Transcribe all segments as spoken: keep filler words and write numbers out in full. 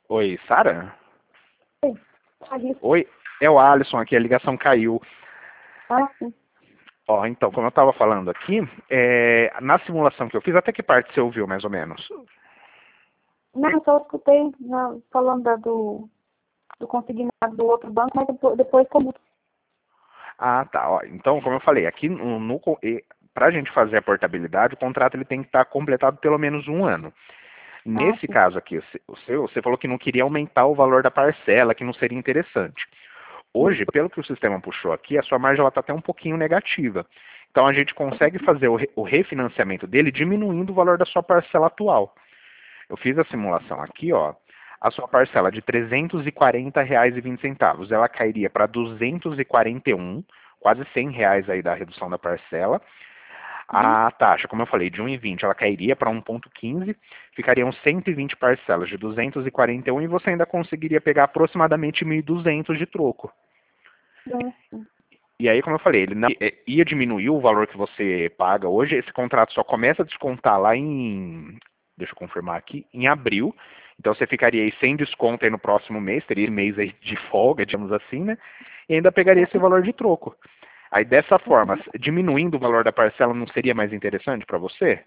Oi, Sara? Oi, ali. Oi, é o Alisson aqui, a ligação caiu. Ah, sim. Ó, então, como eu estava falando aqui, é, na simulação que eu fiz, até que parte você ouviu, mais ou menos? Não, eu só escutei na- falando da- do, do consignado do outro banco, mas depois, depois como... Ah, tá. Ó, então, como eu falei, aqui no, no, para a gente fazer a portabilidade, o contrato ele tem que estar completado pelo menos um ano. Ah, Nesse sim. caso aqui, o seu, você falou que não queria aumentar o valor da parcela, que não seria interessante. Hoje, Isso. pelo que o sistema puxou aqui, a sua margem está até um pouquinho negativa. Então a gente consegue fazer o, re- o refinanciamento dele diminuindo o valor da sua parcela atual. Eu fiz a simulação aqui, ó. A sua parcela de trezentos e quarenta reais e vinte centavos, ela cairia para duzentos e quarenta e um, quase cem reais aí da redução da parcela. Uhum. A taxa, como eu falei, de um e vinte, ela cairia para um vírgula quinze, ficariam cento e vinte parcelas de duzentos e quarenta e um e você ainda conseguiria pegar aproximadamente mil e duzentos de troco. Ah, sim. E aí, como eu falei, ele não, é, ia diminuir o valor que você paga hoje. Esse contrato só começa a descontar lá em, deixa eu confirmar aqui, em abril. Então você ficaria aí sem desconto aí no próximo mês, teria esse mês aí de folga, digamos assim, né? E ainda pegaria esse valor de troco. Aí dessa forma, diminuindo o valor da parcela não seria mais interessante para você?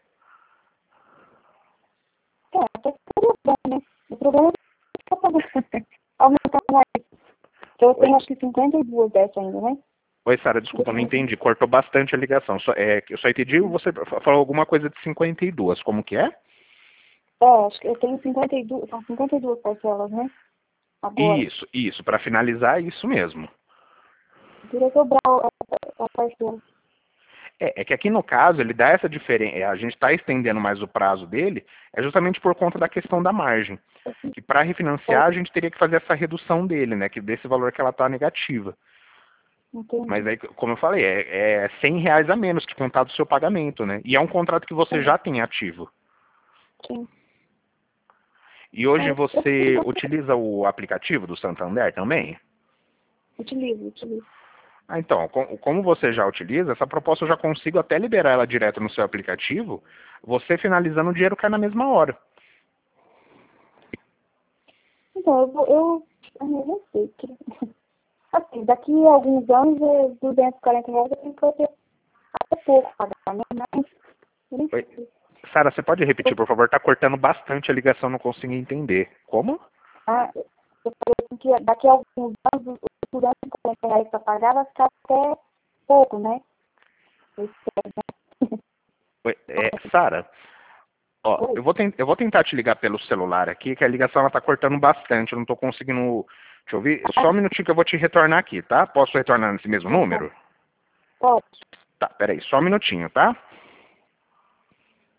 É, até que seria bom, né? O problema é que ficar pagando. Aumentar mais. Eu Oi, tenho acho que cinquenta e duas dessa ainda, né? Oi Sara, desculpa, não entendi. Cortou bastante a ligação. Só, é, eu só entendi você falou alguma coisa de cinquenta e duas. Como que é? É, acho que eu tenho cinquenta e duas, são cinquenta e duas parcelas, né? Agora. Isso, isso. Para finalizar, isso mesmo. Eu queria dobrar a, a parcela. É, é que aqui no caso ele dá essa diferença, a gente está estendendo mais o prazo dele, é justamente por conta da questão da margem. Que para refinanciar a gente teria que fazer essa redução dele, né? Que desse valor que ela está negativa. Mas Entendi. aí, como eu falei, é, é cem reais a menos que contar do seu pagamento, né? E é um contrato que você É, já tem ativo. sim. E hoje É, eu você utiliza o aplicativo do Santander também? utilizo, utilizo. Ah, então, com- como você já utiliza, essa proposta eu já consigo até liberar ela direto no seu aplicativo, você finalizando o dinheiro cai na mesma hora. Então, eu vou, eu, eu não sei. Que, assim, daqui a alguns anos, é duzentos e quarenta reais eu tenho que ter até pouco pagar, né? Mas, eu nem Oi. sei. Sara, você pode repetir, Eu, por favor? Tá cortando bastante a ligação, não consigo entender. Como? ah, eu falei assim que daqui a alguns anos, os duzentos e quarenta reais para pagar vai ficar até pouco, né? Eu espero, né? Oi, é, Sara, ó, Oi, eu vou, ten- eu vou tentar te ligar pelo celular aqui, que a ligação ela tá cortando bastante, eu não tô conseguindo te ouvir. Só um minutinho que eu vou te retornar aqui, tá? Posso retornar nesse mesmo tá bom. número? Pode. Tá, peraí, só um minutinho, tá?